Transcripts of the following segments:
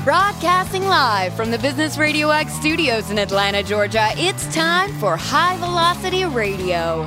Broadcasting live from the Business Radio X studios in Atlanta, Georgia, it's time for High Velocity Radio.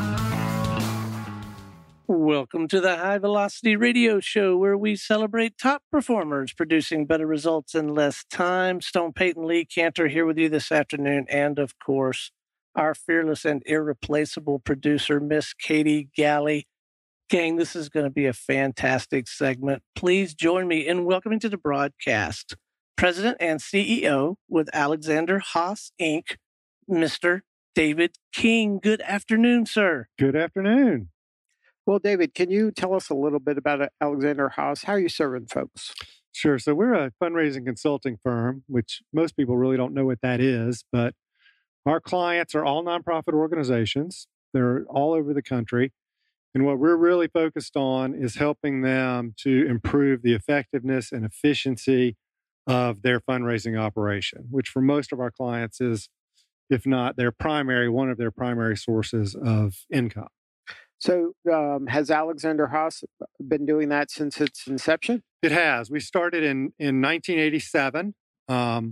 Welcome to the High Velocity Radio Show, where we celebrate top performers producing better results in less time. Stone Peyton Lee Cantor here with you this afternoon, and of course, our fearless and irreplaceable producer, Miss Katie Galley. Gang, this is going to be a fantastic segment. Please join me in welcoming to the broadcast President and CEO with Alexander Haas, Inc., Mr. David King. Good afternoon, sir. Good afternoon. Well, David, can you tell us a little bit about Alexander Haas? How are you serving folks? Sure. So we're a fundraising consulting firm, which most people really don't know what that is, but our clients are all nonprofit organizations. They're all over the country. And what we're really focused on is helping them to improve the effectiveness and efficiency of their fundraising operation, which for most of our clients is, if not one of their primary sources of income. So has Alexander Haas been doing that since its inception? It has. We started in 1987. One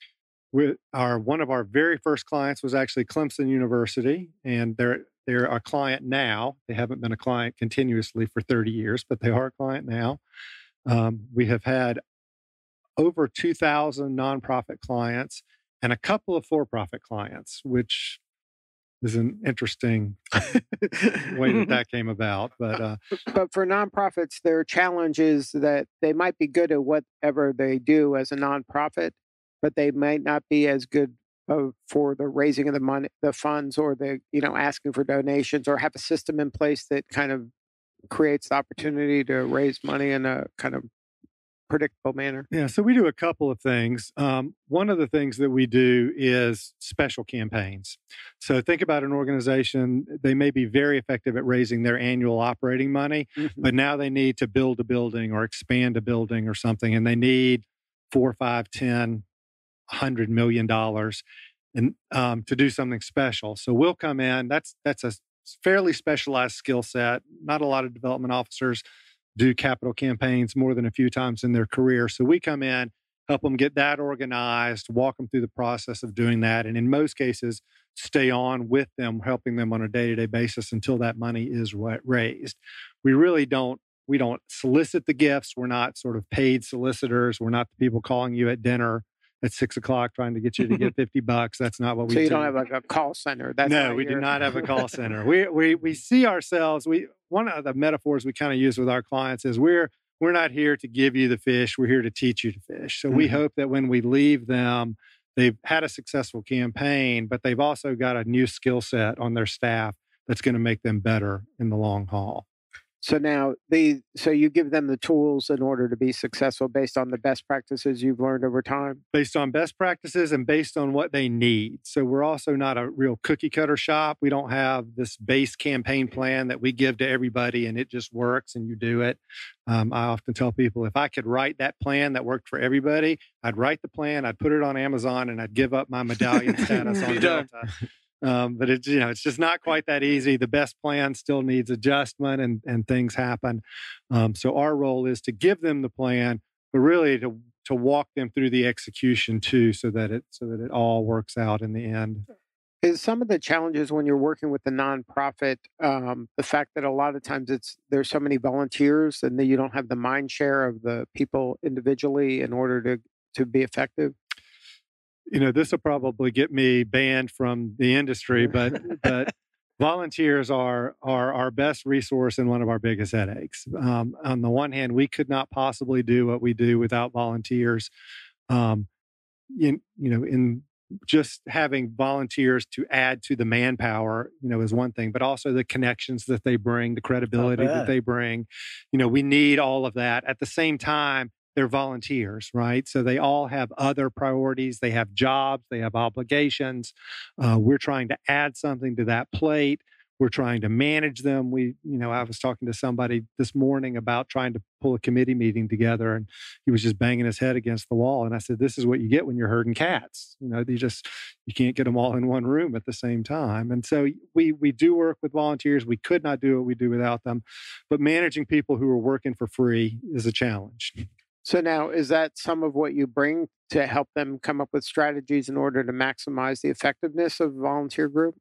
of our very first clients was actually Clemson University, and they're a client now. They haven't been a client continuously for 30 years, but they are a client now. We have had over 2,000 nonprofit clients and a couple of for-profit clients, which is an interesting way that came about. But for nonprofits, their challenge is that they might be good at whatever they do as a nonprofit, but they might not be as good for the raising of the money, the funds, or the asking for donations, or have a system in place that kind of creates the opportunity to raise money in a kind of predictable manner. Yeah, so we do a couple of things. One of the things that we do is special campaigns. So think about an organization, they may be very effective at raising their annual operating money, but now they need to build a building or expand a building or something, and they need $4, $5, $10, $100 million and to do something special. So we'll come in. That's a fairly specialized skill set. Not a lot of development officers do capital campaigns more than a few times in their career. So we come in, help them get that organized, walk them through the process of doing that, and in most cases, stay on with them, helping them on a day-to-day basis until that money is raised. We don't solicit the gifts. We're not sort of paid solicitors. We're not the people calling you at dinner at 6:00 trying to get you to get $50. That's not what we do. So you don't have like a call center? No, we do not have a call center. We see ourselves, one of the metaphors we kind of use with our clients is we're not here to give you the fish. We're here to teach you to fish. So we hope that when we leave them, they've had a successful campaign, but they've also got a new skill set on their staff that's going to make them better in the long haul. So now you give them the tools in order to be successful based on the best practices you've learned over time? Based on best practices and based on what they need. So we're also not a real cookie cutter shop. We don't have this base campaign plan that we give to everybody and it just works and you do it. I often tell people, if I could write that plan that worked for everybody, I'd write the plan, I'd put it on Amazon, and I'd give up my medallion status on Delta. But it's just not quite that easy. The best plan still needs adjustment and things happen. So our role is to give them the plan, but really to walk them through the execution too, so that it all works out in the end. Is some of the challenges when you're working with the nonprofit, the fact that a lot of times there's so many volunteers and that you don't have the mind share of the people individually in order to be effective? This will probably get me banned from the industry, but volunteers are our best resource and one of our biggest headaches. On the one hand, we could not possibly do what we do without volunteers. In just having volunteers to add to the manpower, is one thing, but also the connections that they bring, the credibility that they bring. We need all of that. At the same time, they're volunteers, right? So they all have other priorities. They have jobs. They have obligations. We're trying to add something to that plate. We're trying to manage them. I was talking to somebody this morning about trying to pull a committee meeting together, and he was just banging his head against the wall. And I said, this is what you get when you're herding cats. You can't get them all in one room at the same time. And so we do work with volunteers. We could not do what we do without them. But managing people who are working for free is a challenge. So now, is that some of what you bring to help them come up with strategies in order to maximize the effectiveness of a volunteer group?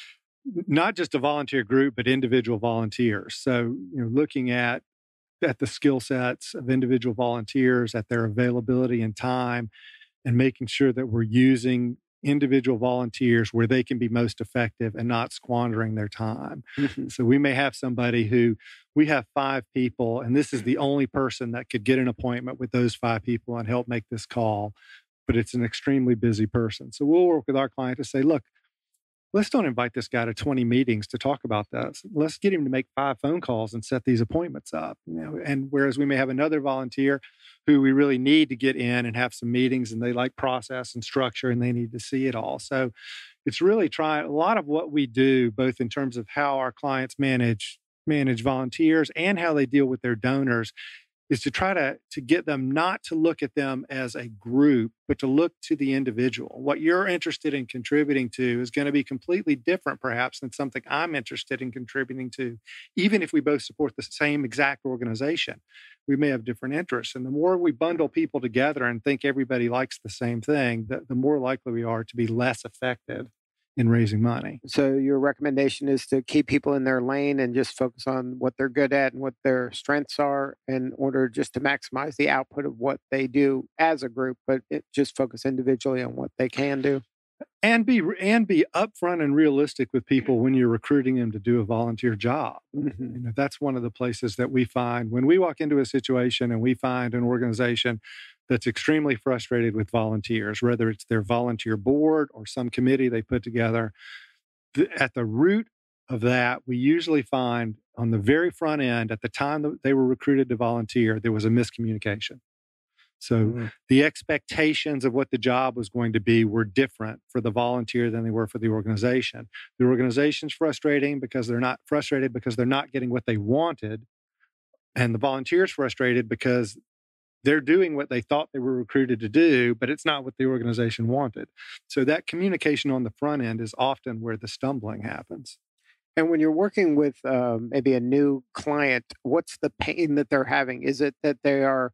Not just a volunteer group, but individual volunteers. So, looking at the skill sets of individual volunteers, at their availability and time, and making sure that we're using individual volunteers where they can be most effective and not squandering their time. Mm-hmm. So we may have somebody who we have 5 people, and this is the only person that could get an appointment with those 5 people and help make this call, but it's an extremely busy person. So we'll work with our client to say, look, let's don't invite this guy to 20 meetings to talk about this. Let's get him to make 5 phone calls and set these appointments up. And whereas we may have another volunteer who we really need to get in and have some meetings, and they like process and structure, and they need to see it all. So it's really trying a lot of what we do, both in terms of how our clients manage volunteers and how they deal with their donors, is to try to get them not to look at them as a group, but to look to the individual. What you're interested in contributing to is going to be completely different, perhaps, than something I'm interested in contributing to. Even if we both support the same exact organization, we may have different interests. And the more we bundle people together and think everybody likes the same thing, the more likely we are to be less effective in raising money. So your recommendation is to keep people in their lane and just focus on what they're good at and what their strengths are in order just to maximize the output of what they do as a group, but just focus individually on what they can do. And be upfront and realistic with people when you're recruiting them to do a volunteer job. Mm-hmm. That's one of the places that we find when we walk into a situation and we find an organization that's extremely frustrated with volunteers, whether it's their volunteer board or some committee they put together. At the root of that, we usually find on the very front end, at the time that they were recruited to volunteer, there was a miscommunication. So the expectations of what the job was going to be were different for the volunteer than they were for the organization. The organization's frustrated because they're not getting what they wanted. And the volunteer's frustrated because they're doing what they thought they were recruited to do, but it's not what the organization wanted. So that communication on the front end is often where the stumbling happens. And when you're working with maybe a new client, what's the pain that they're having? Is it that they are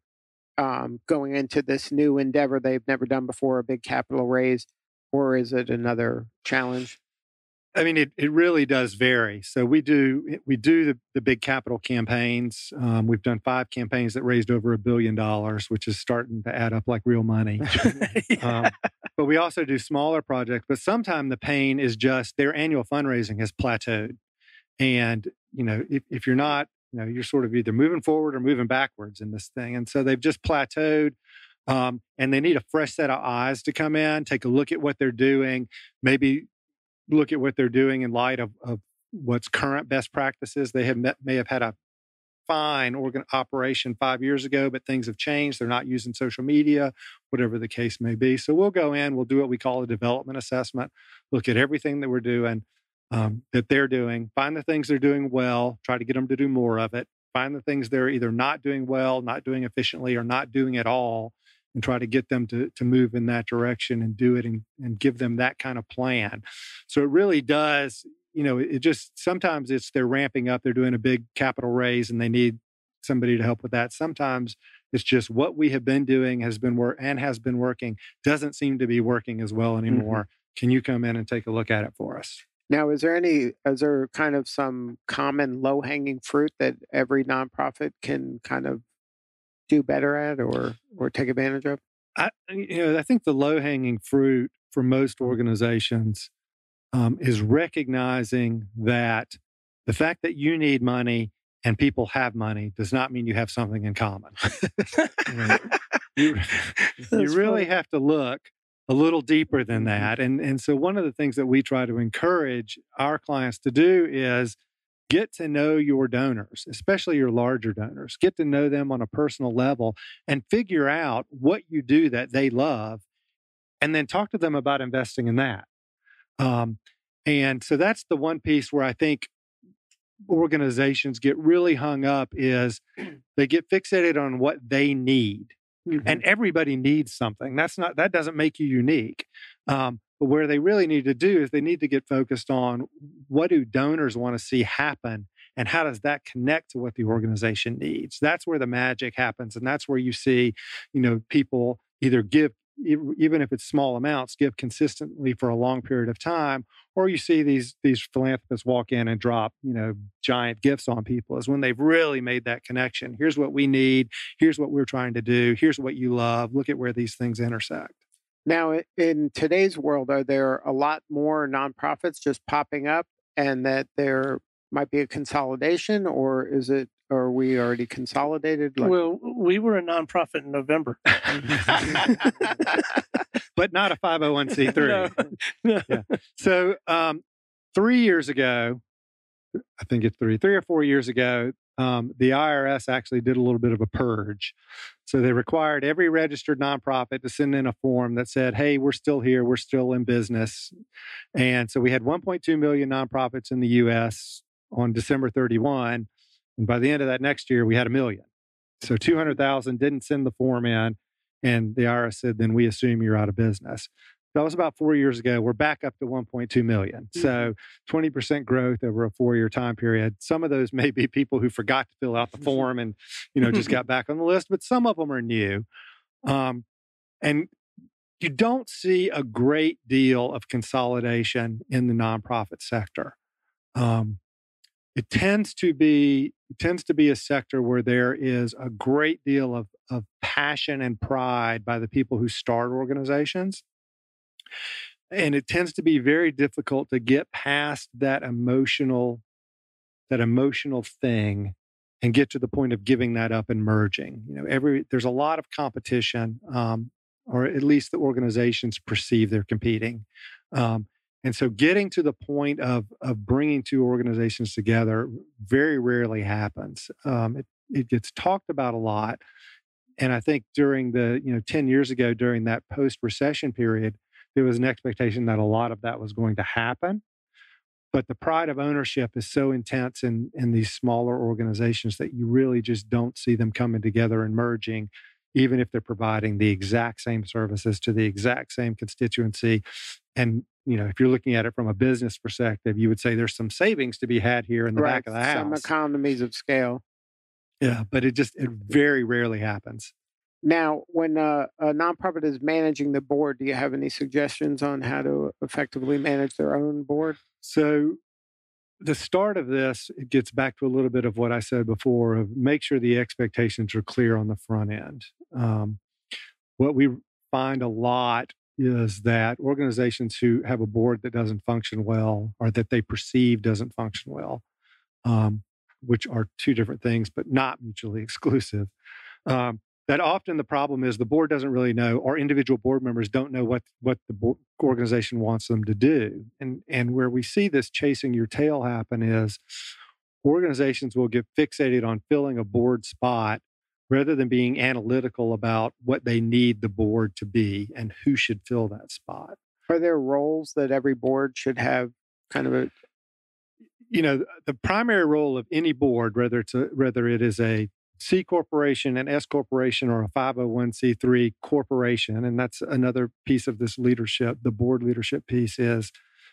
going into this new endeavor they've never done before, a big capital raise, or is it another challenge? I mean, it really does vary. So we do the big capital campaigns. We've done 5 campaigns that raised over $1 billion, which is starting to add up like real money. Yeah. But we also do smaller projects. But sometimes the pain is just their annual fundraising has plateaued, and if you're not, you're sort of either moving forward or moving backwards in this thing, and so they've just plateaued. And they need a fresh set of eyes to come in, take a look at what they're doing, maybe look at what they're doing in light of what's current best practices. They may have had a fine operation 5 years ago, but things have changed. They're not using social media, whatever the case may be. So we'll go in, we'll do what we call a development assessment, look at everything that we're doing, that they're doing, find the things they're doing well, try to get them to do more of it, find the things they're either not doing well, not doing efficiently, or not doing at all, and try to get them to move in that direction and do it and give them that kind of plan. So it really does, it just, sometimes it's they're ramping up, they're doing a big capital raise and they need somebody to help with that. Sometimes it's just what we have been doing has been working, doesn't seem to be working as well anymore. Mm-hmm. Can you come in and take a look at it for us? Now, is there kind of some common low-hanging fruit that every nonprofit can kind of do better at or take advantage of? I think the low-hanging fruit for most organizations is recognizing that the fact that you need money and people have money does not mean you have something in common. You really have to look a little deeper than that. And so one of the things that we try to encourage our clients to do is get to know your donors, especially your larger donors. Get to know them on a personal level and figure out what you do that they love, and then talk to them about investing in that. And so that's the one piece where I think organizations get really hung up is they get fixated on what they need. Mm-hmm. And everybody needs something. That doesn't make you unique. But where they really need to do is they need to get focused on what do donors want to see happen and how does that connect to what the organization needs? That's where the magic happens. And that's where you see, people either give, even if it's small amounts, give consistently for a long period of time, or you see these philanthropists walk in and drop, giant gifts on people, is when they've really made that connection. Here's what we need. Here's what we're trying to do. Here's what you love. Look at where these things intersect. Now, in today's world, are there a lot more nonprofits just popping up, and that there might be a consolidation, or are we already consolidated? Well, we were a nonprofit in November. But not a 501c3. No. Yeah. So 3 years ago, I think it's 3 or 4 years ago, the IRS actually did a little bit of a purge. So they required every registered nonprofit to send in a form that said, hey, we're still here, we're still in business. And so we had 1.2 million nonprofits in the U.S. on December 31. And by the end of that next year, we had 1 million. So 200,000 didn't send the form in. And the IRS said, then we assume you're out of business. That was about 4 years ago. We're back up to 1.2 million. So 20% growth over a 4-year time period. Some of those may be people who forgot to fill out the form and, just got back on the list, but some of them are new. And you don't see a great deal of consolidation in the nonprofit sector. It tends to be a sector where there is a great deal of passion and pride by the people who start organizations. And it tends to be very difficult to get past that emotional thing and get to the point of giving that up and merging. There's a lot of competition, or at least the organizations perceive they're competing. And so getting to the point of bringing two organizations together very rarely happens. It gets talked about a lot. And I think during 10 years ago, during that post-recession period, there was an expectation that a lot of that was going to happen. But the pride of ownership is so intense in these smaller organizations that you really just don't see them coming together and merging, even if they're providing the exact same services to the exact same constituency. And, if you're looking at it from a business perspective, you would say there's some savings to be had here in the back of the house. Some economies of scale. Yeah, but it very rarely happens. Now, when a nonprofit is managing the board, do you have any suggestions on how to effectively manage their own board? So the start of this, it gets back to a little bit of what I said before, of make sure the expectations are clear on the front end. What we find a lot is that organizations who have a board that doesn't function well, or that they perceive doesn't function well, which are two different things, but not mutually exclusive, that often the problem is the board doesn't really know, or individual board members don't know what the organization wants them to do. And where we see this chasing your tail happen is organizations will get fixated on filling a board spot rather than being analytical about what they need the board to be and who should fill that spot. Are there roles that every board should have kind of the primary role of any board, whether it is a C corporation, an S corporation, or a 501c3 corporation, and that's another piece of this leadership, the board leadership piece is,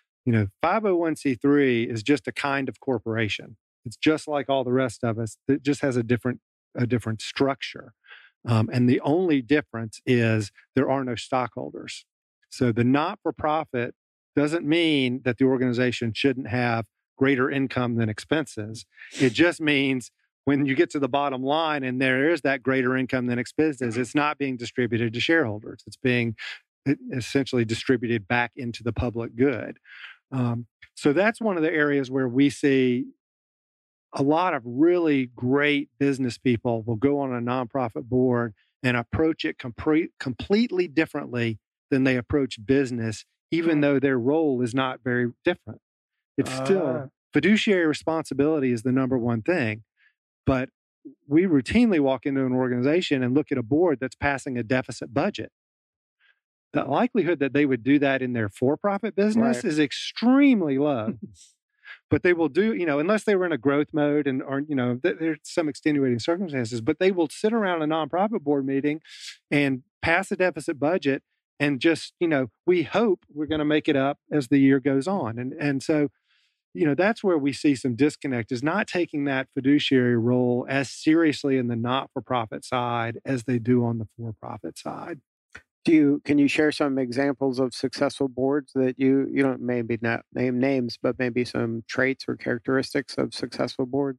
501c3 is just a kind of corporation. It's just like all the rest of us. It just has a different structure. And the only difference is there are no stockholders. So the not-for-profit doesn't mean that the organization shouldn't have greater income than expenses. It just means when you get to the bottom line and there is that greater income than expenses, it's not being distributed to shareholders. It's being essentially distributed back into the public good. So that's one of the areas where we see a lot of really great business people will go on a nonprofit board and approach it completely differently than they approach business, even though their role is not very different. It's still fiduciary responsibility is the number one thing. But we routinely walk into an organization and look at a board that's passing a deficit budget. The likelihood that they would do that in their for-profit business is extremely low. But they will do, unless they were in a growth mode or there's some extenuating circumstances, but they will sit around a nonprofit board meeting and pass a deficit budget and just, we hope we're going to make it up as the year goes on. And so that's where we see some disconnect, is not taking that fiduciary role as seriously in the not-for-profit side as they do on the for-profit side. Can you share some examples of successful boards that you don't maybe not name names, but maybe some traits or characteristics of successful boards?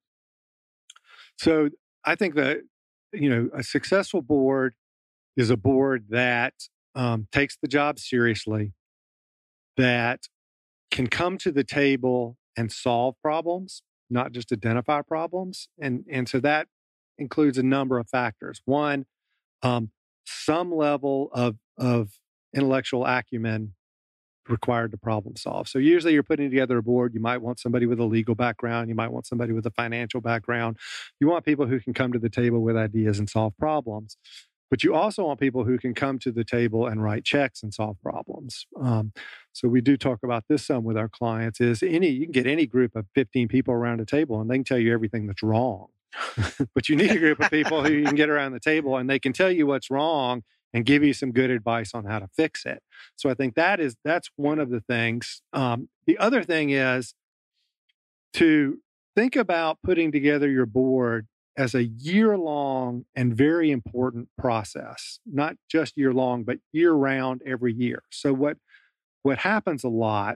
So I think that, a successful board is a board that takes the job seriously, that can come to the table and solve problems, not just identify problems. And so that includes a number of factors. One, some level of intellectual acumen required to problem solve. So usually you're putting together a board. You might want somebody with a legal background. You might want somebody with a financial background. You want people who can come to the table with ideas and solve problems. But you also want people who can come to the table and write checks and solve problems. So we do talk about this some with our clients, you can get any group of 15 people around a table and they can tell you everything that's wrong. But you need a group of people who you can get around the table and they can tell you what's wrong and give you some good advice on how to fix it. So I think that's one of the things. The other thing is to think about putting together your board as a year-long and very important process, not just year-long, but year-round every year. So what happens a lot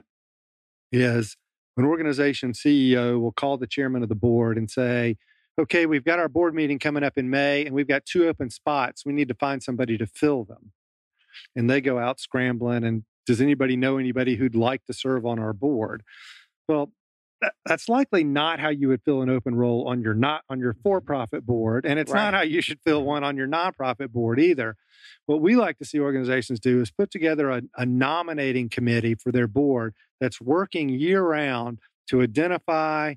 is an organization CEO will call the chairman of the board and say, okay, we've got our board meeting coming up in May and we've got 2 open spots. We need to find somebody to fill them. And they go out scrambling and does anybody know anybody who'd like to serve on our board? Well, that's likely not how you would fill an open role on your for-profit board, and it's not how you should fill one on your nonprofit board either. What we like to see organizations do is put together a nominating committee for their board that's working year-round to identify,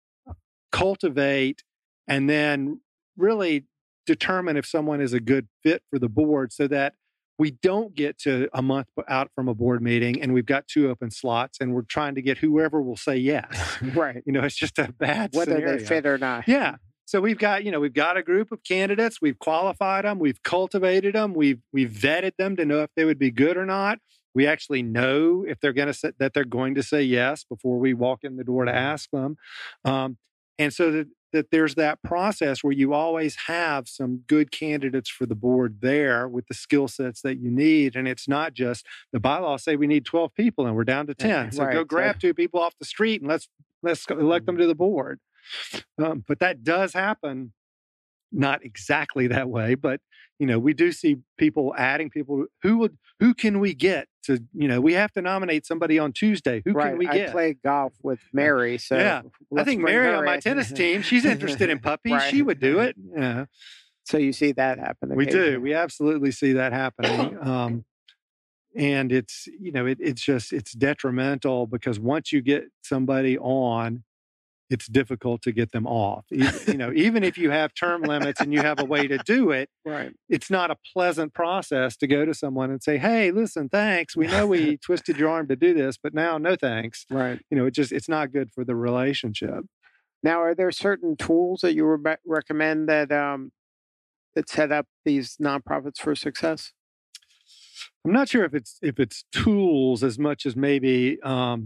cultivate, and then really determine if someone is a good fit for the board, so that we don't get to a month out from a board meeting and we've got 2 open slots and we're trying to get whoever will say yes. Right. It's just a bad whether scenario. They fit or not. Yeah. So we've got a group of candidates. We've qualified them. We've cultivated them. We've vetted them to know if they would be good or not. We actually know if they're going to say yes before we walk in the door to ask them. And so that there's that process where you always have some good candidates for the board there with the skill sets that you need. And it's not just the bylaws say we need 12 people and we're down to 10. So go grab 2 people off the street and let's elect them to the board. But that does happen, not exactly that way, but we do see people adding people. Who can we get to? We have to nominate somebody on Tuesday. Who can we get? I play golf with Mary, so yeah, I think Mary on my tennis team. She's interested in puppies. Right. She would do it. Yeah. So you see that happen. We do. We absolutely see that happening. And it's it's detrimental because once you get somebody on, it's difficult to get them off. Even if you have term limits and you have a way to do it, right. It's not a pleasant process to go to someone and say, hey, listen, thanks. We know we twisted your arm to do this, but now no thanks. Right. It's not good for the relationship. Now, are there certain tools that you recommend that set up these nonprofits for success? I'm not sure if it's tools as much as maybe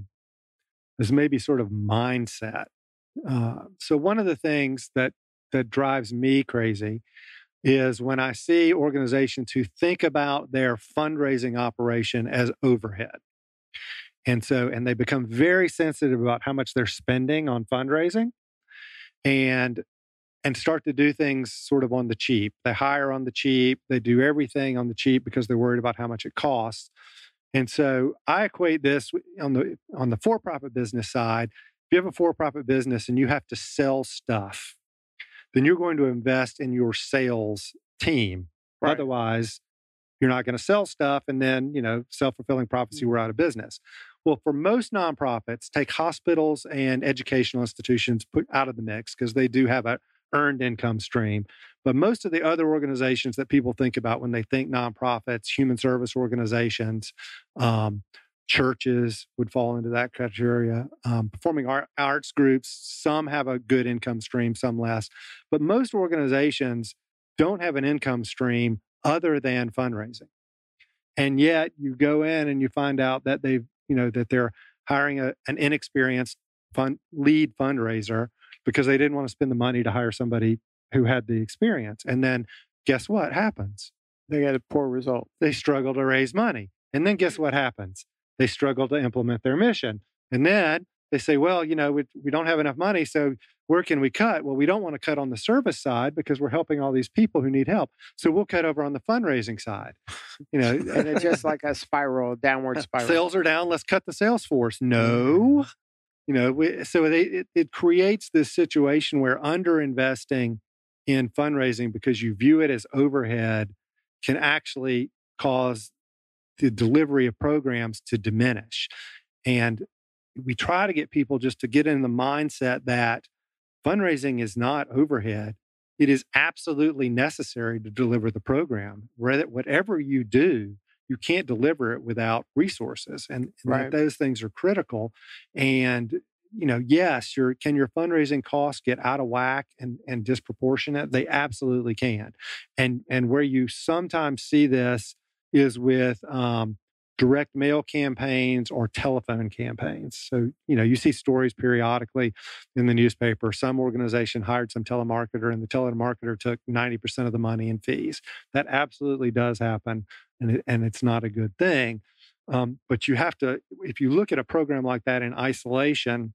sort of mindset. So one of the things that drives me crazy is when I see organizations who think about their fundraising operation as overhead. And they become very sensitive about how much they're spending on fundraising and start to do things sort of on the cheap. They hire on the cheap. They do everything on the cheap because they're worried about how much it costs. And so I equate this on the for-profit business side. If you have a for-profit business and you have to sell stuff, then you're going to invest in your sales team. Right. Otherwise, you're not going to sell stuff, and then, self-fulfilling prophecy, we're out of business. Well, for most nonprofits, take hospitals and educational institutions put out of the mix because they do have a earned income stream. But most of the other organizations that people think about when they think nonprofits, human service organizations, churches would fall into that criteria. Performing arts groups, some have a good income stream, some less. But most organizations don't have an income stream other than fundraising. And yet you go in and you find out that that they're hiring an inexperienced lead fundraiser because they didn't want to spend the money to hire somebody who had the experience. And then guess what happens? They get a poor result. They struggle to raise money. And then guess what happens? They struggle to implement their mission. And then they say, well, we don't have enough money, so where can we cut? Well, we don't want to cut on the service side because we're helping all these people who need help. So we'll cut over on the fundraising side. And it's just like a spiral, downward spiral. Sales are down. Let's cut the sales force. No. It creates this situation where underinvesting in fundraising because you view it as overhead can actually cause the delivery of programs to diminish. And we try to get people just to get in the mindset that fundraising is not overhead. It is absolutely necessary to deliver the program. Whatever you do, you can't deliver it without resources. And right. Those things are critical. And yes, can your fundraising costs get out of whack and disproportionate? They absolutely can. And where you sometimes see this is with direct mail campaigns or telephone campaigns. So, you see stories periodically in the newspaper. Some organization hired some telemarketer and the telemarketer took 90% of the money in fees. That absolutely does happen. And it's not a good thing. But you have to, if you look at a program like that in isolation,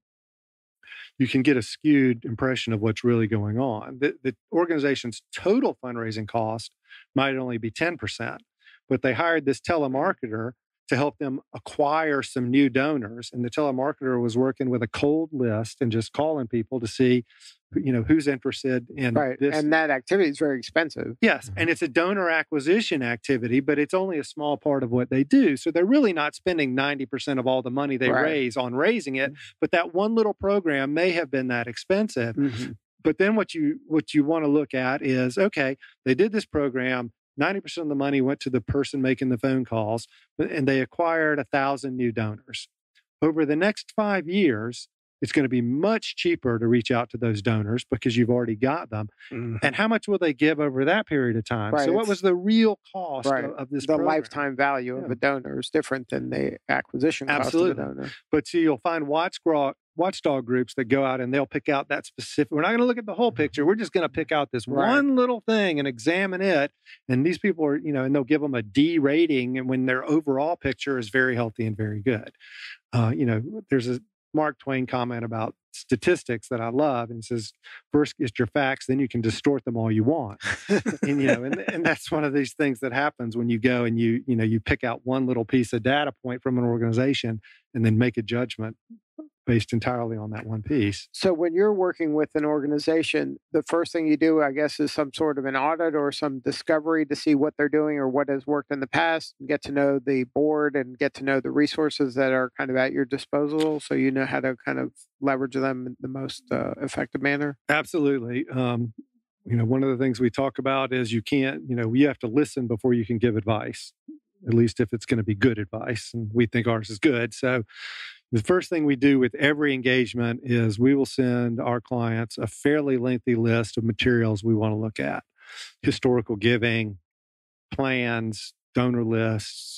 you can get a skewed impression of what's really going on. The organization's total fundraising cost might only be 10%, but they hired this telemarketer to help them acquire some new donors. And the telemarketer was working with a cold list and just calling people to see, who's interested in this. And that activity is very expensive. Yes. And it's a donor acquisition activity, but it's only a small part of what they do. So they're really not spending 90% of all the money they raise on raising it. But that one little program may have been that expensive. Mm-hmm. But then what you want to look at is, okay, they did this program. 90% of the money went to the person making the phone calls, and they acquired 1,000 new donors. Over the next 5 years, it's going to be much cheaper to reach out to those donors because you've already got them. Mm-hmm. And how much will they give over that period of time? Right. So what was the real cost of this program? The lifetime value of a donor is different than the acquisition cost of the donor. But see, you'll find watchdog groups that go out and they'll pick out that specific. We're not going to look at the whole picture. We're just going to pick out this one little thing and examine it. And these people are, and they'll give them a D rating, and when their overall picture is very healthy and very good. There's a Mark Twain comment about statistics that I love, and he says, "First get your facts, then you can distort them all you want." and that's one of these things that happens when you go and you pick out one little piece of data point from an organization and then make a judgment based entirely on that one piece. So when you're working with an organization, the first thing you do, I guess, is some sort of an audit or some discovery to see what they're doing or what has worked in the past, get to know the board and get to know the resources that are kind of at your disposal so you know how to kind of leverage them in the most effective manner. Absolutely. One of the things we talk about is you have to listen before you can give advice, at least if it's going to be good advice. And we think ours is good. So the first thing we do with every engagement is we will send our clients a fairly lengthy list of materials we want to look at. Historical giving, plans, donor lists,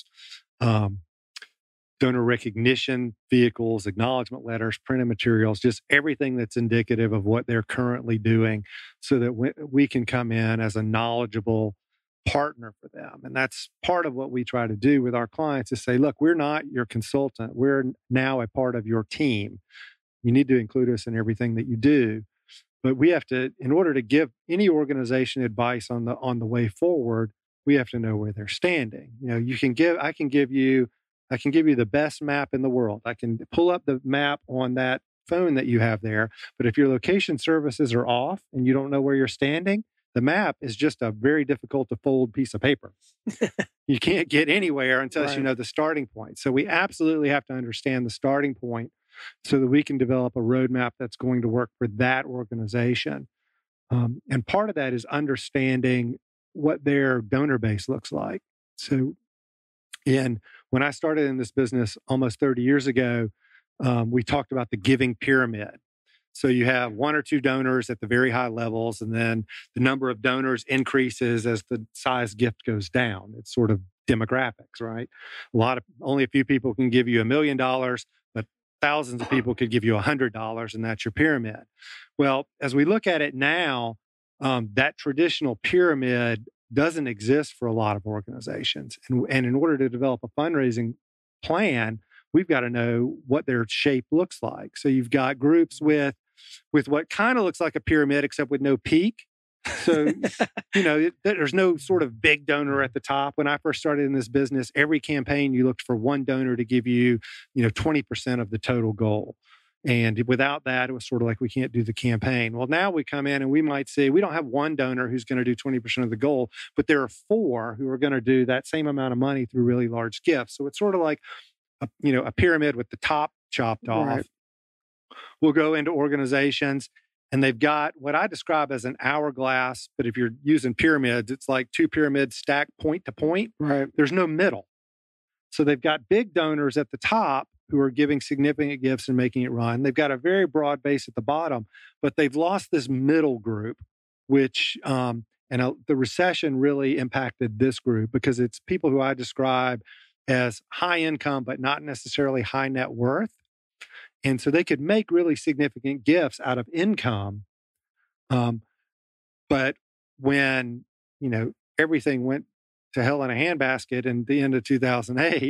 donor recognition vehicles, acknowledgement letters, printed materials, just everything that's indicative of what they're currently doing so that we can come in as a knowledgeable partner for them. And that's part of what we try to do with our clients is say, look, we're not your consultant. We're now a part of your team. You need to include us in everything that you do. But we have to, in order to give any organization advice on the way forward, we have to know where they're standing. I can give you the best map in the world. I can pull up the map on that phone that you have there. But if your location services are off and you don't know where you're standing, the map is just a very difficult to fold piece of paper. You can't get anywhere until you know the starting point. So we absolutely have to understand the starting point so that we can develop a roadmap that's going to work for that organization. And part of that is understanding what their donor base looks like. So when I started in this business almost 30 years ago, we talked about the giving pyramid. So you have one or two donors at the very high levels, and then the number of donors increases as the size gift goes down. It's sort of demographics, right? Only a few people can give you $1 million, but thousands of people could give you $100, and that's your pyramid. Well, as we look at it now, that traditional pyramid doesn't exist for a lot of organizations. And in order to develop a fundraising plan, we've got to know what their shape looks like. So you've got groups with what kind of looks like a pyramid, except with no peak. So, there's no sort of big donor at the top. When I first started in this business, every campaign you looked for one donor to give you, 20% of the total goal. And without that, it was sort of like, we can't do the campaign. Well, now we come in and we might see, we don't have one donor who's going to do 20% of the goal, but there are 4 who are going to do that same amount of money through really large gifts. So it's sort of like, a pyramid with the top chopped off. Right. We'll go into organizations, and they've got what I describe as an hourglass, but if you're using pyramids, it's like 2 pyramids stacked point to point. Right. There's no middle. So they've got big donors at the top who are giving significant gifts and making it run. They've got a very broad base at the bottom, but they've lost this middle group, which, the recession really impacted this group because it's people who I describe as high income, but not necessarily high net worth. And so they could make really significant gifts out of income. But when, everything went to hell in a handbasket in the end of 2008,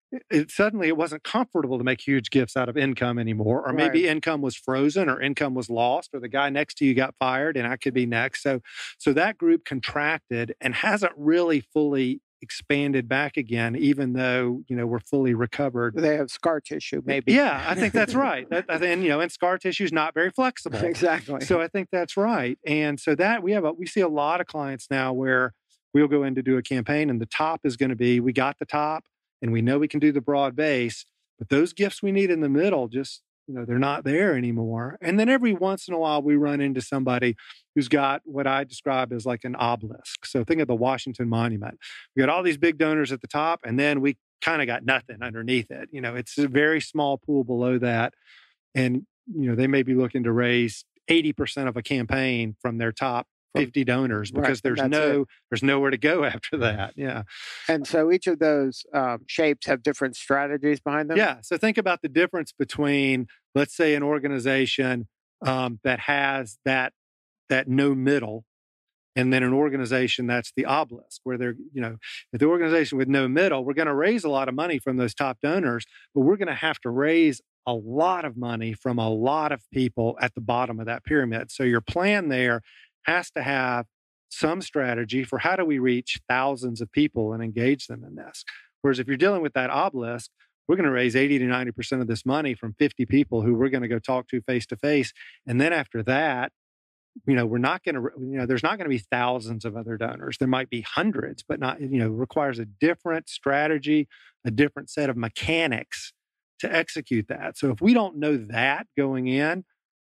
it wasn't comfortable to make huge gifts out of income anymore. Or maybe income was frozen or income was lost or the guy next to you got fired and I could be next. So that group contracted and hasn't really fully expanded back again, even though, we're fully recovered. They have scar tissue, maybe. Yeah, I think that's right. And scar tissue is not very flexible. Exactly. So I think that's right. And so that we see a lot of clients now where we'll go in to do a campaign and the top is going to be, we got the top and we know we can do the broad base, but those gifts we need in the middle just, they're not there anymore. And then every once in a while we run into somebody who's got what I describe as like an obelisk. So think of the Washington Monument. We got all these big donors at the top and then we kind of got nothing underneath it. It's a very small pool below that. And, they may be looking to raise 80% of a campaign from their top 50 donors because there's nowhere to go after that. Yeah. And so each of those shapes have different strategies behind them. Yeah. So think about the difference between, let's say, an organization that has that no middle, and then an organization that's the obelisk, where they're, if the organization with no middle, we're going to raise a lot of money from those top donors, but we're going to have to raise a lot of money from a lot of people at the bottom of that pyramid. So your plan there has to have some strategy for how do we reach thousands of people and engage them in this. Whereas if you're dealing with that obelisk, we're going to raise 80 to 90% of this money from 50 people who we're going to go talk to face to face. And then after that, we're not going to, there's not going to be thousands of other donors. There might be hundreds, but not, requires a different strategy, a different set of mechanics to execute that. So if we don't know that going in,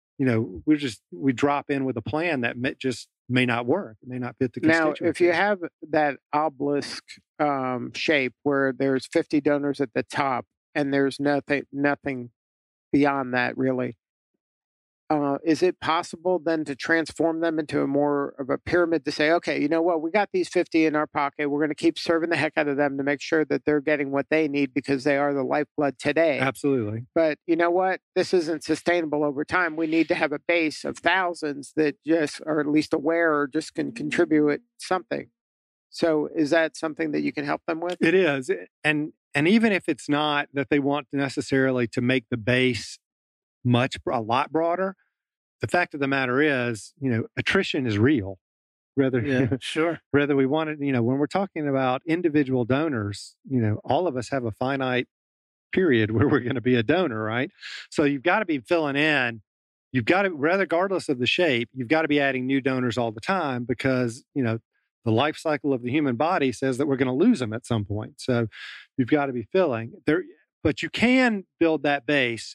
we drop in with a plan that just may not work. It may not fit the constituency. Now, if you have that obelisk shape where there's 50 donors at the top and there's nothing beyond that really, is it possible then to transform them into a more of a pyramid to say, okay, you know what, we got these 50 in our pocket. We're going to keep serving the heck out of them to make sure that they're getting what they need because they are the lifeblood today. Absolutely. But you know what? This isn't sustainable over time. We need to have a base of thousands that just are at least aware or just can contribute something. So is that something that you can help them with? It is. And even if it's not that they want necessarily to make the base a lot broader, the fact of the matter is, attrition is real. Whether we want it, when we're talking about individual donors, all of us have a finite period where we're going to be a donor, right? So you've got to be filling in. You've got to, regardless of the shape, you've got to be adding new donors all the time because, the life cycle of the human body says that we're going to lose them at some point. So you've got to be filling there, but you can build that base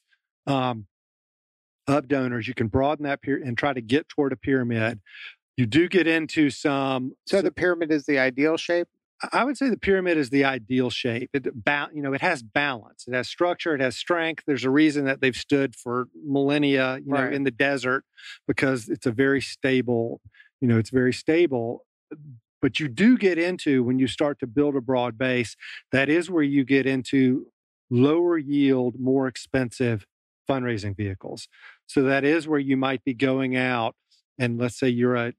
of donors. You can broaden that and try to get toward a pyramid. You do get into some. So the pyramid is the ideal shape? I would say the pyramid is the ideal shape. It has balance. It has structure. It has strength. There's a reason that they've stood for millennia, in the desert, because it's a very stable, it's very stable. But you do get into, when you start to build a broad base, that is where you get into lower yield, more expensive fundraising vehicles. So that is where you might be going out, and let's say you're a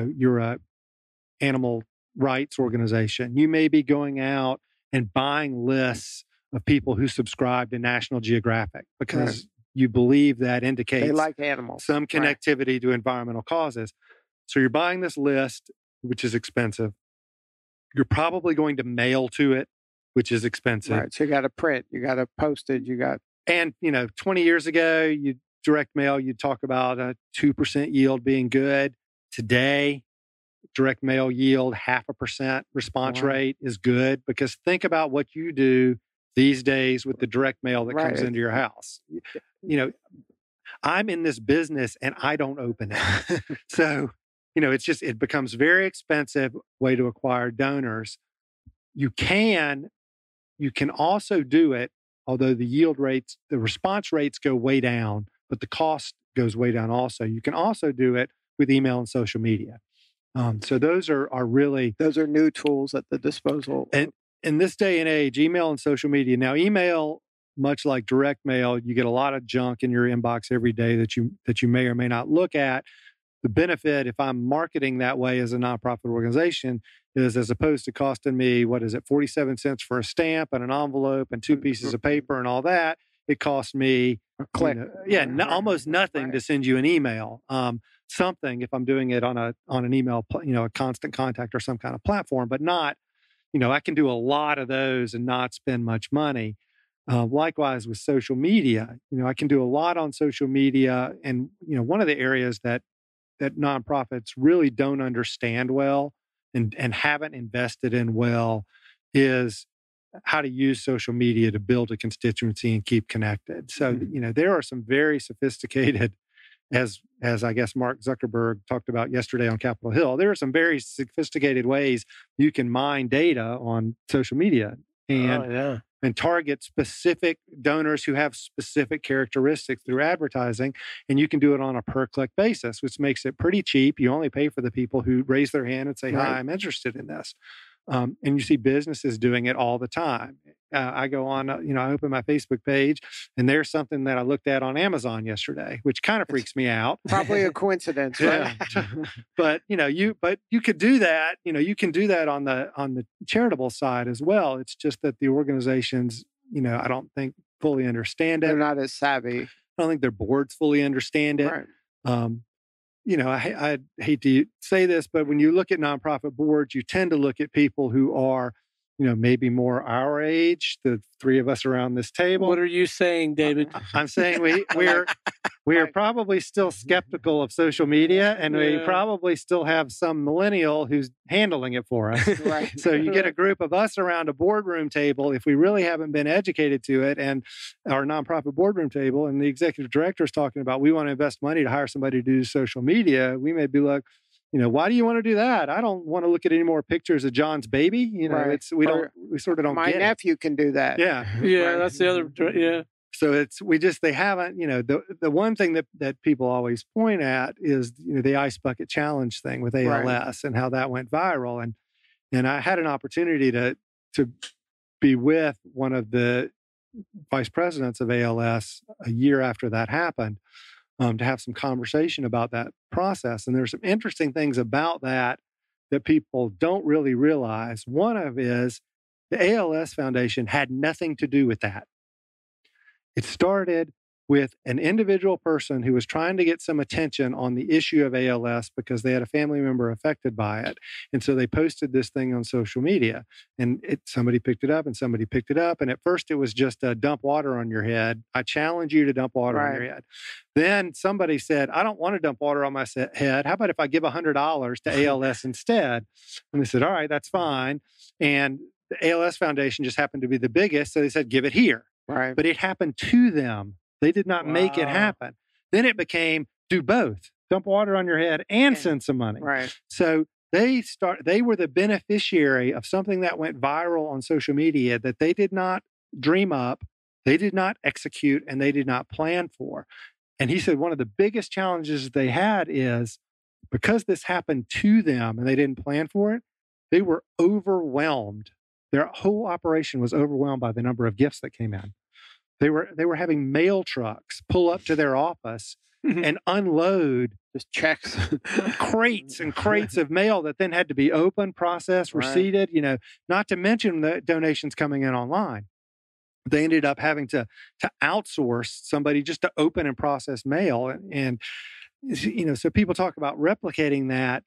animal rights organization. You may be going out and buying lists of people who subscribe to National Geographic because you believe that indicates they like animals, some connectivity to environmental causes. So you're buying this list, which is expensive. You're probably going to mail to it, which is expensive. Right. So you got to print, you got to post it, And 20 years ago, you direct mail, you talk about a 2% yield being good. Today, direct mail yield, 0.5% response rate is good, because think about what you do these days with the direct mail that comes into your house. I'm in this business and I don't open it. So, it becomes very expensive way to acquire donors. You can also do it, although the response rates go way down, but the cost goes way down also. You can also do it with email and social media. So those are new tools at the disposal. And in this day and age, email and social media. Now, email, much like direct mail, you get a lot of junk in your inbox every day that you may or may not look at. The benefit, if I'm marketing that way as a nonprofit organization, is as opposed to costing me, 47 cents for a stamp and an envelope and 2 pieces of paper and all that, it costs me a click. Almost nothing to send you an email. Something if I'm doing it on an email, a constant contact or some kind of platform, but not, I can do a lot of those and not spend much money. Likewise with social media, I can do a lot on social media. And, one of the areas that nonprofits really don't understand well and haven't invested in well is how to use social media to build a constituency and keep connected. So, there are some very sophisticated, as I guess Mark Zuckerberg talked about yesterday on Capitol Hill, there are some very sophisticated ways you can mine data on social media and target specific donors who have specific characteristics through advertising. And you can do it on a per-click basis, which makes it pretty cheap. You only pay for the people who raise their hand and say, hi, I'm interested in this. And you see businesses doing it all the time. I go on, I open my Facebook page, and there's something that I looked at on Amazon yesterday, which kind of freaks me out. Probably a coincidence, right? But you could do that. You can do that on the charitable side as well. It's just that the organizations, I don't think fully understand it. They're not as savvy. I don't think their boards fully understand it. Right. I hate to say this, but when you look at nonprofit boards, you tend to look at people who are, maybe more our age, the three of us around this table. What are you saying, David? I'm saying we are probably still skeptical of social media, and we probably still have some millennial who's handling it for us. Right. So you get a group of us around a boardroom table, if we really haven't been educated to it, and our nonprofit boardroom table, and the executive director is talking about, we want to invest money to hire somebody to do social media, we may be like, why do you want to do that? I don't want to look at any more pictures of John's baby. We sort of don't my get nephew can do that. Yeah. Yeah, that's the other, So they haven't, the one thing that people always point at is, the ice bucket challenge thing with ALS and how that went viral. And I had an opportunity to be with one of the vice presidents of ALS a year after that happened, to have some conversation about that process. And there's some interesting things about that people don't really realize. One of is the ALS Foundation had nothing to do with that. It started with an individual person who was trying to get some attention on the issue of ALS because they had a family member affected by it. And so they posted this thing on social media, and somebody picked it up and somebody picked it up. And at first it was just dump water on your head. I challenge you to dump water on your head. Then somebody said, I don't want to dump water on my head. How about if I give $100 to ALS instead? And they said, all right, that's fine. And the ALS Foundation just happened to be the biggest. So they said, give it here. Right. But it happened to them. They did not make it happen. Then it became do both, dump water on your head and send some money. Right. So they were the beneficiary of something that went viral on social media that they did not dream up, they did not execute, and they did not plan for. And he said one of the biggest challenges they had is because this happened to them and they didn't plan for it, they were overwhelmed Their whole operation was overwhelmed by the number of gifts that came in. They were having mail trucks pull up to their office and unload just checks, crates and crates of mail that then had to be opened, processed, receipted. Not to mention the donations coming in online. They ended up having to outsource somebody just to open and process mail, and so people talk about replicating that.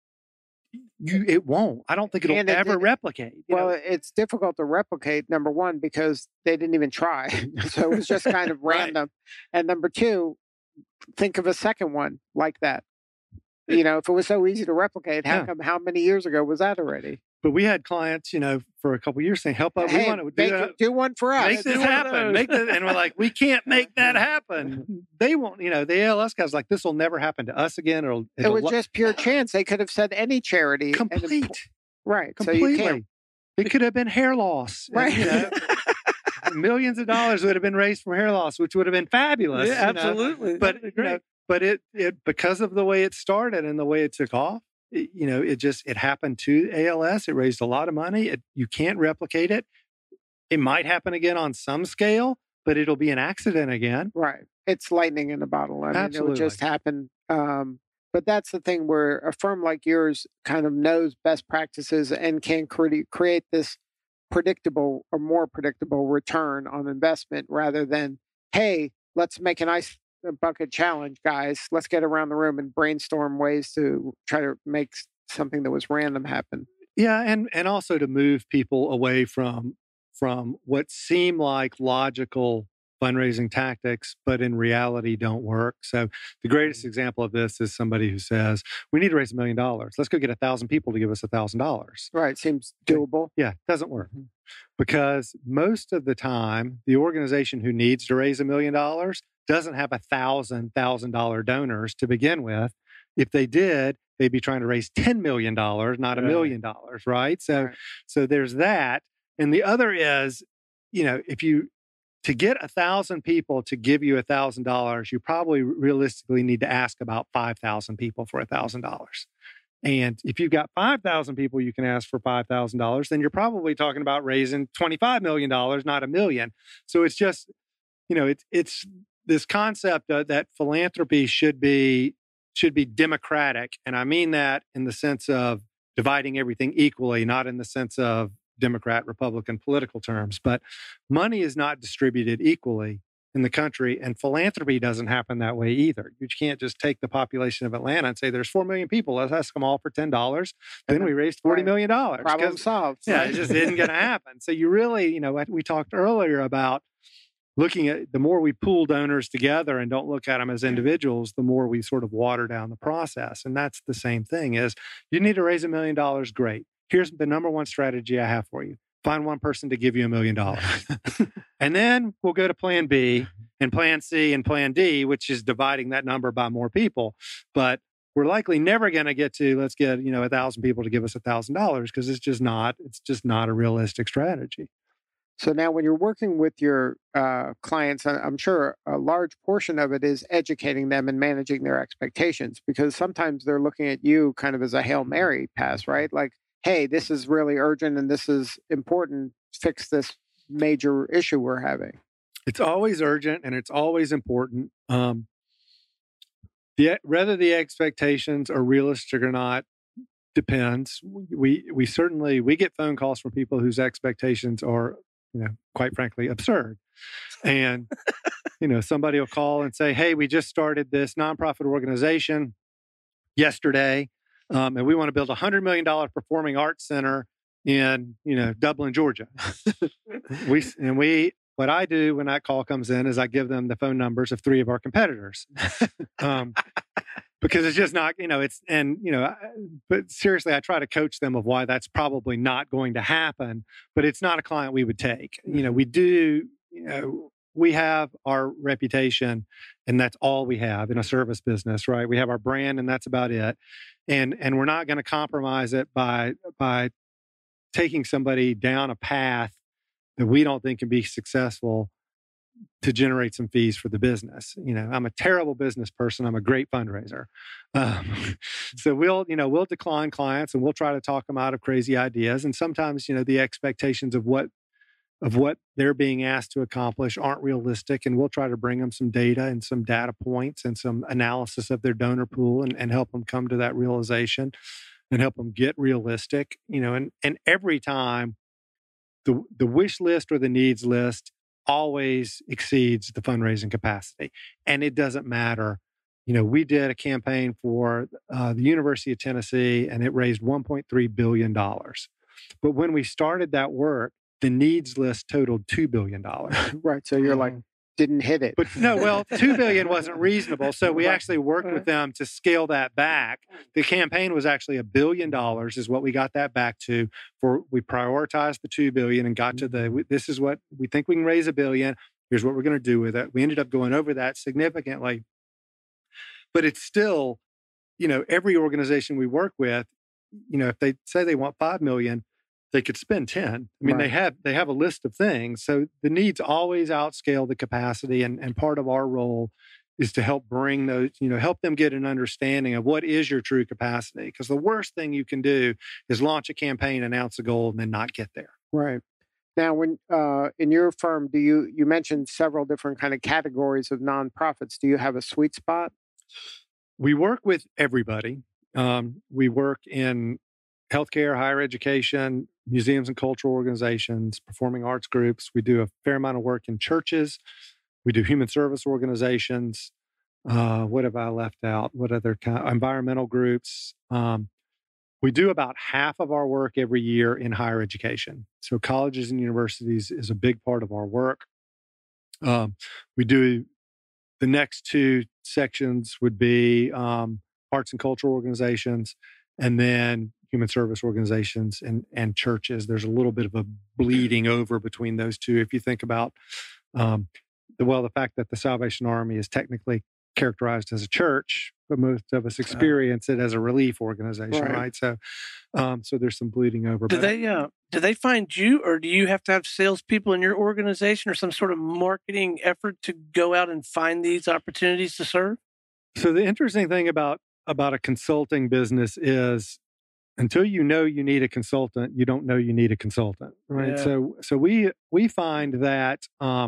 It won't. I don't think it'll ever replicate. It's difficult to replicate, number one, because they didn't even try. So it was just kind of random. And number two, think of a second one like that. If it was so easy to replicate, how many years ago was that already? But we had clients, for a couple of years saying, help us. We want to do one for us. Make this happen. And we're like, we can't make that happen. They won't, the ALS guys like, this will never happen to us again. It was just pure chance. They could have said any charity. Complete. Right. Completely. So you can't. It could have been hair loss. Right. Millions of dollars would have been raised from hair loss, which would have been fabulous. Yeah, absolutely. But, but it because of the way it started and the way it took off, it happened to ALS. It raised a lot of money. You can't replicate it. It might happen again on some scale, but it'll be an accident again. Right. It's lightning in a bottle. Absolutely. It would just happen. But that's the thing where a firm like yours kind of knows best practices and can create this predictable or more predictable return on investment rather than, hey, let's make an ice bucket challenge, guys. Let's get around the room and brainstorm ways to try to make something that was random happen. Yeah, and also to move people away from what seem like logical fundraising tactics, but in reality don't work. So the greatest example of this is somebody who says, we need to raise $1 million. Let's go get 1,000 people to give us $1,000. Right. Seems doable. Yeah, doesn't work. Because most of the time, the organization who needs to raise $1 million doesn't have $1,000 donors to begin with. If they did, they'd be trying to raise $10 million, not $1 million, right? So there's that. And the other is, to get 1,000 people to give you $1,000, you probably realistically need to ask about 5,000 people for $1,000. And if you've got 5,000 people you can ask for $5,000, then you're probably talking about raising $25 million, not $1 million. So it's just, it's this concept that philanthropy should be democratic. And I mean that in the sense of dividing everything equally, not in the sense of Democrat, Republican political terms. But money is not distributed equally in the country, and philanthropy doesn't happen that way either. You can't just take the population of Atlanta and say there's 4 million people. Let's ask them all for $10. Then we raised $40 million. Problem solved. Yeah, it just isn't going to happen. So you really, we talked earlier about looking at the more we pool donors together and don't look at them as individuals, the more we sort of water down the process. And that's the same thing is you need to raise $1 million. Great. Here's the number one strategy I have for you. Find one person to give you $1 million. And then we'll go to plan B and plan C and plan D, which is dividing that number by more people. But we're likely never going to get to, let's get, 1,000 people to give us $1,000 because it's just not a realistic strategy. So now when you're working with your clients, I'm sure a large portion of it is educating them and managing their expectations, because sometimes they're looking at you kind of as a Hail Mary pass, right? Like, hey, this is really urgent and this is important. Fix this major issue we're having. It's always urgent and it's always important. Whether the expectations are realistic or not depends. We certainly get phone calls from people whose expectations are, quite frankly, absurd. And, somebody will call and say, hey, we just started this nonprofit organization yesterday. And we want to build a $100 million performing arts center in, Dublin, Georgia. What I do when that call comes in is I give them the phone numbers of 3 of our competitors. Because it's just not, but seriously, I try to coach them of why that's probably not going to happen, but it's not a client we would take. We have our reputation and that's all we have in a service business, right? We have our brand and that's about it. And we're not going to compromise it by taking somebody down a path that we don't think can be successful generate some fees for the business. I'm a terrible business person. I'm a great fundraiser. So we'll decline clients and we'll try to talk them out of crazy ideas. And sometimes, the expectations of what they're being asked to accomplish aren't realistic. And we'll try to bring them some data and some data points and some analysis of their donor pool and help them come to that realization and help them get realistic, and every time the wish list or the needs list always exceeds the fundraising capacity. And it doesn't matter. We did a campaign for the University of Tennessee and it raised $1.3 billion. But when we started that work, the needs list totaled $2 billion. Right. So you're like, didn't hit it. But no, well, $2 billion wasn't reasonable. So we actually worked with them to scale that back. The campaign was actually $1 billion is what we got that back to. We prioritized the $2 billion and got to this is what we think we can raise $1 billion. Here's what we're going to do with it. We ended up going over that significantly. But it's still, every organization we work with, if they say they want $5 million, they could spend 10. I mean, right. They have a list of things. So the needs always outscale the capacity. And part of our role is to help bring those, help them get an understanding of what is your true capacity. Because the worst thing you can do is launch a campaign, announce a goal, and then not get there. Right. Now, when in your firm, you mentioned several different kind of categories of nonprofits. Do you have a sweet spot? We work with everybody. We work in healthcare, higher education, museums and cultural organizations, performing arts groups. We do a fair amount of work in churches. We do human service organizations. What have I left out? What other environmental groups? We do about half of our work every year in higher education. So colleges and universities is a big part of our work. We do the next two sections would be arts and cultural organizations, and then human service organizations and churches. There's a little bit of a bleeding over between those two. If you think about the fact that the Salvation Army is technically characterized as a church, but most of us experience it as a relief organization, right? So there's some bleeding over. Do they find you, or do you have to have salespeople in your organization, or some sort of marketing effort to go out and find these opportunities to serve? So the interesting thing about a consulting business is, until you know you need a consultant, you don't know you need a consultant, right? Yeah. So we find that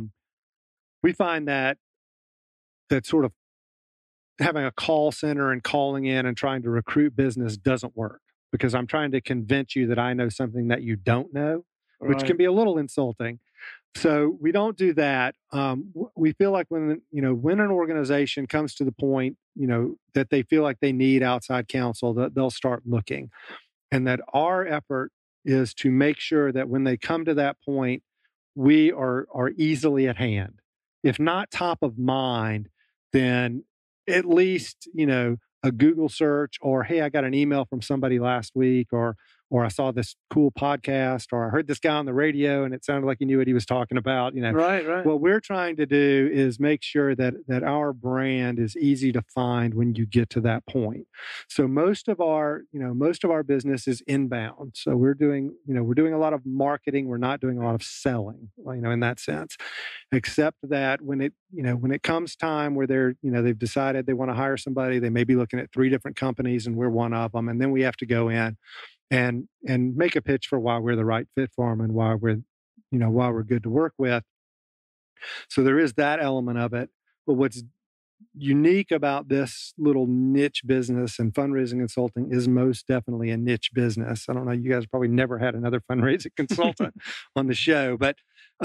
that sort of having a call center and calling in and trying to recruit business doesn't work, because I'm trying to convince you that I know something that you don't know, which can be a little insulting. So we don't do that. We feel like when an organization comes to the point, that they feel like they need outside counsel, that they'll start looking. And that our effort is to make sure that when they come to that point, we are easily at hand. If not top of mind, then at least, a Google search, or, hey, I got an email from somebody last week, or I saw this cool podcast, or I heard this guy on the radio and it sounded like he knew what he was talking about. Right. What we're trying to do is make sure that our brand is easy to find when you get to that point. So most of our business is inbound. So we're doing a lot of marketing. We're not doing a lot of selling, in that sense, except that when it comes time where they've decided they want to hire somebody, they may be looking at 3 different companies and we're one of them. And then we have to go in and make a pitch for why we're the right fit for them and why we're good to work with. So there is that element of it. But what's unique about this little niche business, and fundraising consulting is most definitely a niche business. I don't know, you guys probably never had another fundraising consultant on the show, but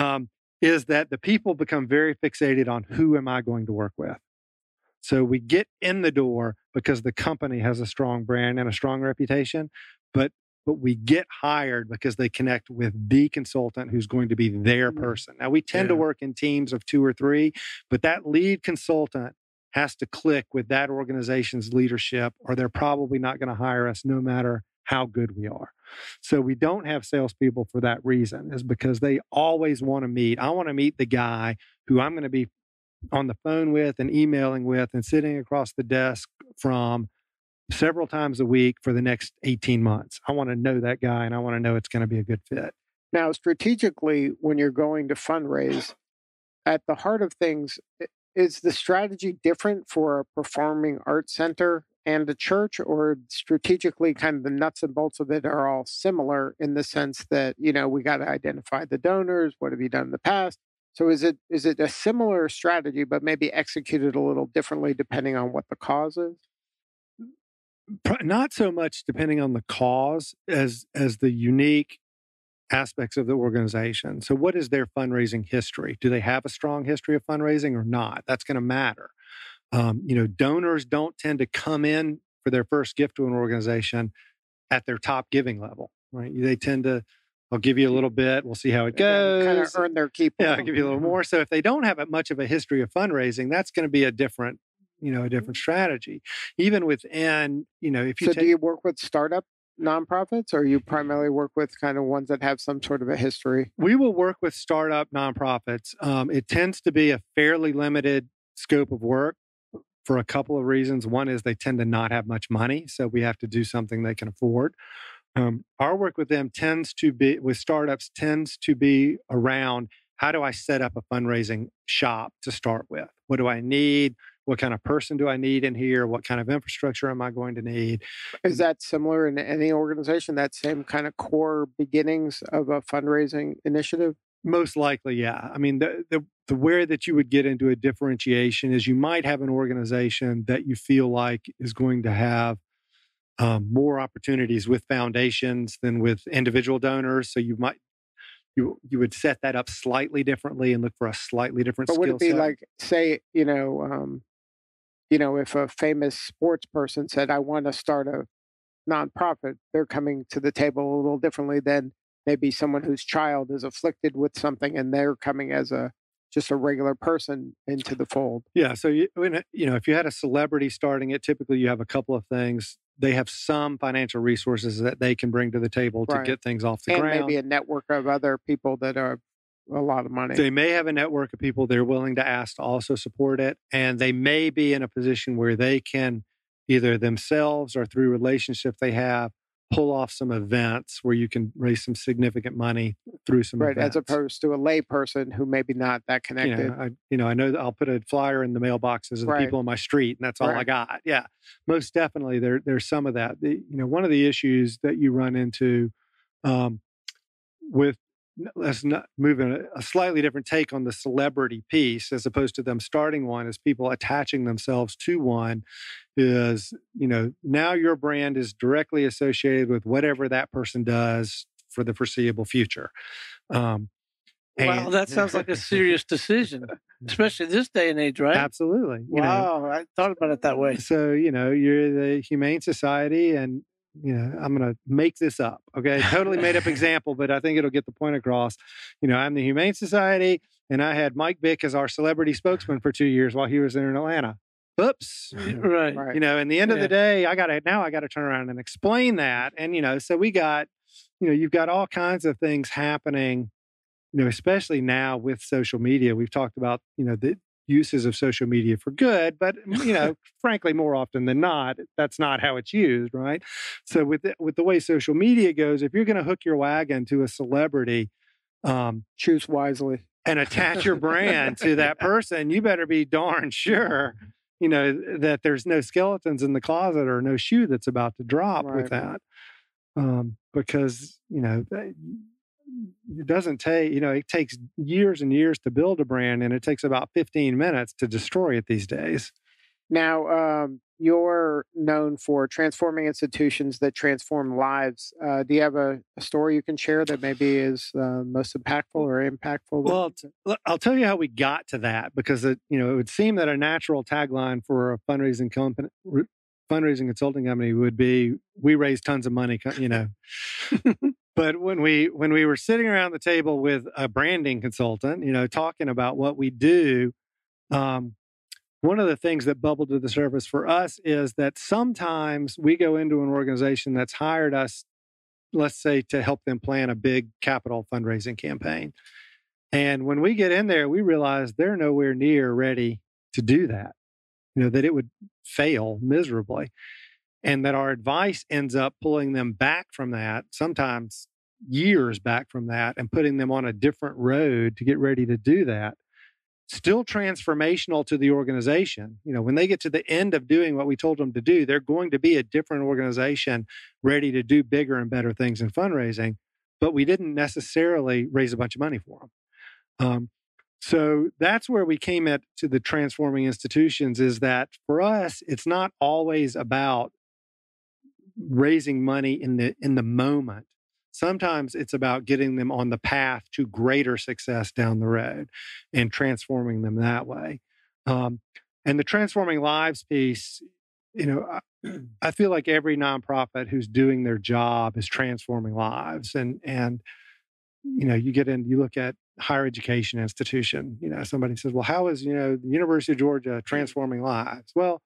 is that the people become very fixated on who am I going to work with. So we get in the door because the company has a strong brand and a strong reputation, but we get hired because they connect with the consultant who's going to be their person. Now, we tend to work in teams of 2 or 3, but that lead consultant has to click with that organization's leadership, or they're probably not going to hire us no matter how good we are. So we don't have salespeople for that reason, is because they always want to meet. I want to meet the guy who I'm going to be on the phone with and emailing with and sitting across the desk from several times a week for the next 18 months. I want to know that guy, and I want to know it's going to be a good fit. Now, strategically, when you're going to fundraise, at the heart of things, is the strategy different for a performing arts center and a church, or strategically kind of the nuts and bolts of it are all similar in the sense that, we got to identify the donors, what have you done in the past? So is it a similar strategy, but maybe executed a little differently depending on what the cause is? Not so much depending on the cause as the unique aspects of the organization. So what is their fundraising history? Do they have a strong history of fundraising or not? That's going to matter. Donors don't tend to come in for their first gift to an organization at their top giving level, right? They tend to, I'll give you a little bit, we'll see how it goes. Kind of earn their keep. Yeah, I'll give you a little more. So if they don't have much of a history of fundraising, that's going to be a different strategy. Even within, if you So do you work with startup nonprofits, or you primarily work with kind of ones that have some sort of a history? We will work with startup nonprofits. It tends to be a fairly limited scope of work for a couple of reasons. One is they tend to not have much money, so we have to do something they can afford. Our work with them tends to be around, how do I set up a fundraising shop to start with? What do I need? What kind of person do I need in here? What kind of infrastructure am I going to need? Is that similar in any organization, that same kind of core beginnings of a fundraising initiative? Most likely, yeah. I mean, the where that you would get into a differentiation is you might have an organization that you feel like is going to have more opportunities with foundations than with individual donors. So you would set that up slightly differently and look for a slightly different skill set. But would it be like, say, if a famous sports person said, I want to start a nonprofit, they're coming to the table a little differently than maybe someone whose child is afflicted with something and they're coming as just a regular person into the fold. Yeah. So, if you had a celebrity starting it, typically you have a couple of things. They have some financial resources that they can bring to the table to get things off the ground. And maybe a network of other people that are a lot of money. They may have a network of people they're willing to ask to also support it. And they may be in a position where they can either themselves or through relationships they have, pull off some events where you can raise some significant money through some events. As opposed to a lay person who maybe not that connected. I know that I'll put a flyer in the mailboxes of the people on my street, and that's all I got. Yeah, most definitely there's some of that. One of the issues that you run into with, let's not move in a slightly different take on the celebrity piece as opposed to them starting one, is people attaching themselves to one, is, now your brand is directly associated with whatever that person does for the foreseeable future. Wow, that sounds like a serious decision, especially this day and age, right? Absolutely. I thought about it that way. So, you're the Humane Society, and I'm going to make this up. Okay. Totally made up example, but I think it'll get the point across. I'm the Humane Society, and I had Mike Vick as our celebrity spokesman for 2 years while he was there in Atlanta. Oops. Right. In the end of the day, I got to turn around and explain that. And, so we got, you've got all kinds of things happening, especially now with social media. We've talked about, the uses of social media for good, but frankly, more often than not, that's not how it's used, right? So with the way social media goes, if you're going to hook your wagon to a celebrity, choose wisely and attach your brand to that person, you better be darn sure, that there's no skeletons in the closet or no shoe that's about to drop with that, because it doesn't take, it takes years and years to build a brand, and it takes about 15 minutes to destroy it these days. Now, you're known for transforming institutions that transform lives. Do you have a story you can share that maybe is most impactful or impactful? Well, I'll tell you how we got to that, because it would seem that a natural tagline for a fundraising consulting company would be, we raise tons of money, But when we were sitting around the table with a branding consultant, talking about what we do, one of the things that bubbled to the surface for us is that sometimes we go into an organization that's hired us, let's say, to help them plan a big capital fundraising campaign. And when we get in there, we realize they're nowhere near ready to do that, that it would fail miserably. And that our advice ends up pulling them back from that, sometimes years back from that, and putting them on a different road to get ready to do that. still transformational to the organization. When they get to the end of doing what we told them to do, they're going to be a different organization ready to do bigger and better things in fundraising, but we didn't necessarily raise a bunch of money for them. So that's where we came to the transforming institutions, is that for us, it's not always about raising money in the moment. Sometimes it's about getting them on the path to greater success down the road and transforming them that way. And the transforming lives piece, I feel like every nonprofit who's doing their job is transforming lives. And you look at higher education institution, somebody says, well, how is, the University of Georgia transforming lives? Well,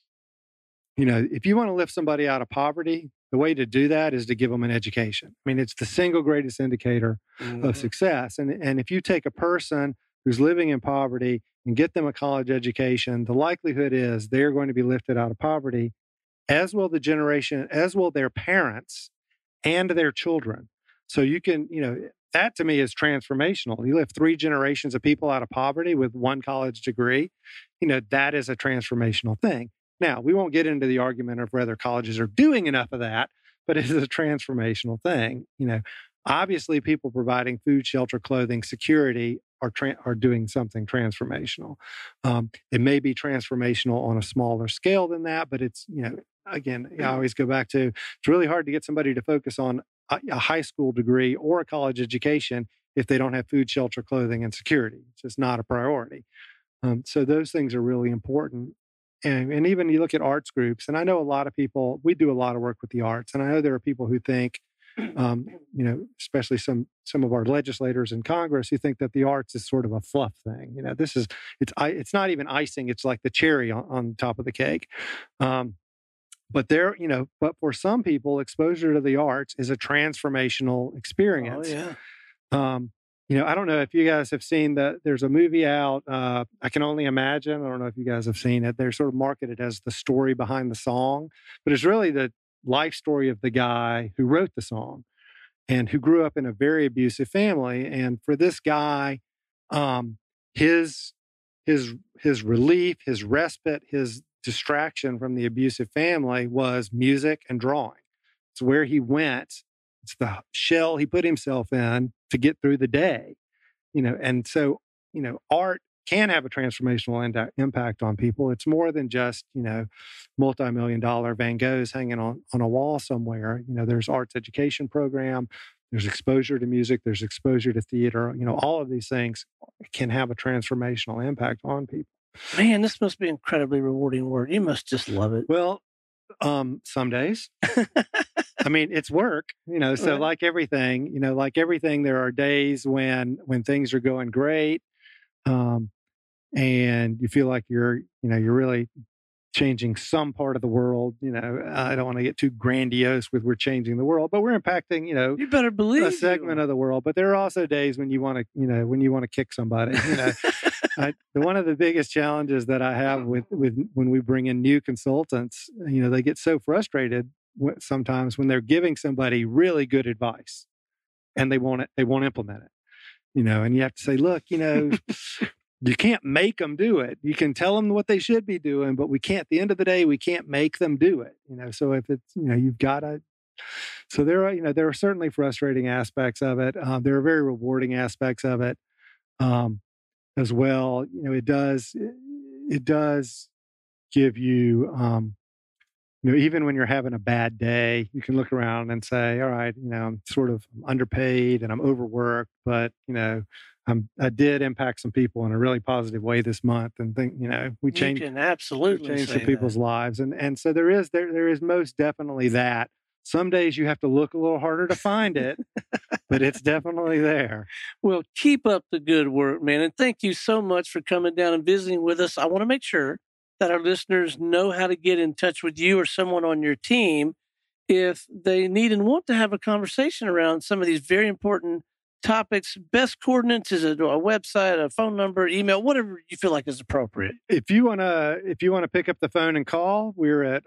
if you want to lift somebody out of poverty, the way to do that is to give them an education. I mean, it's the single greatest indicator of success. And if you take a person who's living in poverty and get them a college education, the likelihood is they're going to be lifted out of poverty, as will their parents and their children. So you can, that to me is transformational. You lift 3 generations of people out of poverty with 1 college degree. That is a transformational thing. Now, we won't get into the argument of whether colleges are doing enough of that, but it is a transformational thing. Obviously, people providing food, shelter, clothing, security are doing something transformational. It may be transformational on a smaller scale than that, but it's, again, I always go back to, it's really hard to get somebody to focus on a high school degree or a college education if they don't have food, shelter, clothing, and security. It's just not a priority. So those things are really important. And even you look at arts groups, and I know a lot of people, we do a lot of work with the arts, and I know there are people who think, especially some of our legislators in Congress who think that the arts is sort of a fluff thing. It's not even icing; it's like the cherry on top of the cake. But for some people, exposure to the arts is a transformational experience. Oh yeah. I don't know if you guys have seen there's a movie out, I Can Only Imagine. I don't know if you guys have seen it. They're sort of marketed as the story behind the song, but it's really the life story of the guy who wrote the song and who grew up in a very abusive family. And for this guy, his relief, his respite, his distraction from the abusive family was music and drawing. It's where he went. It's the shell he put himself in to get through the day, and so, art can have a transformational impact on people. It's more than just, multi-million-dollar Van Goghs hanging on a wall somewhere. There's arts education program, there's exposure to music, there's exposure to theater. All of these things can have a transformational impact on people. Man, this must be incredibly rewarding work. You must just love it. Well, some days. I mean, it's work, so like everything, there are days when things are going great, and you feel like you're really changing some part of the world. I don't want to get too grandiose with we're changing the world, but we're impacting, you better believe a segment of the world. But there are also days when you want to kick somebody. One of the biggest challenges that I have with when we bring in new consultants, they get so frustrated sometimes when they're giving somebody really good advice and they won't implement it, and you have to say, look, you can't make them do it. You can tell them what they should be doing, but we can't, at the end of the day, we can't make them do it. So if it's, you've got to, so there are certainly frustrating aspects of it. There are very rewarding aspects of it as well. It does give you, even when you're having a bad day, you can look around and say, all right, I'm sort of underpaid and I'm overworked, but, I did impact some people in a really positive way this month, and think, we changed some people's lives. And so there is most definitely that. Some days you have to look a little harder to find it, but it's definitely there. Well, keep up the good work, man. And thank you so much for coming down and visiting with us. I want to make sure that our listeners know how to get in touch with you or someone on your team if they need and want to have a conversation around some of these very important topics. Best coordinates is a website, a phone number, email, whatever you feel like is appropriate. If you want to pick up the phone and call, we're at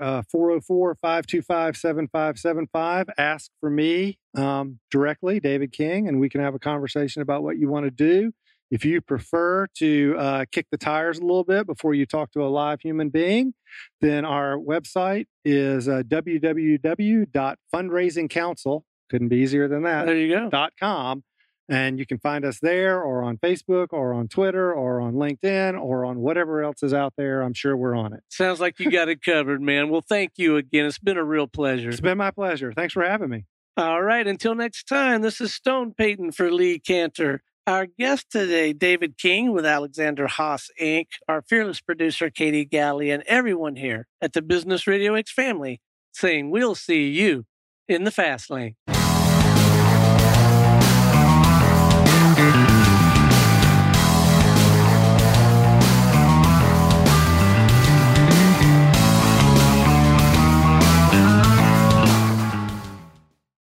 404-525-7575. Ask for me directly, David King, and we can have a conversation about what you want to do. If you prefer to kick the tires a little bit before you talk to a live human being, then our website is www.fundraisingcouncil, couldn't be easier than that, There you go. .com. And you can find us there or on Facebook or on Twitter or on LinkedIn or on whatever else is out there. I'm sure we're on it. Sounds like you got it covered, man. Well, thank you again. It's been a real pleasure. It's been my pleasure. Thanks for having me. All right. Until next time, this is Stone Payton for Lee Cantor. Our guest today, David King with Alexander Haas, Inc., our fearless producer, Katie Galley, and everyone here at the Business Radio X family saying we'll see you in the fast lane.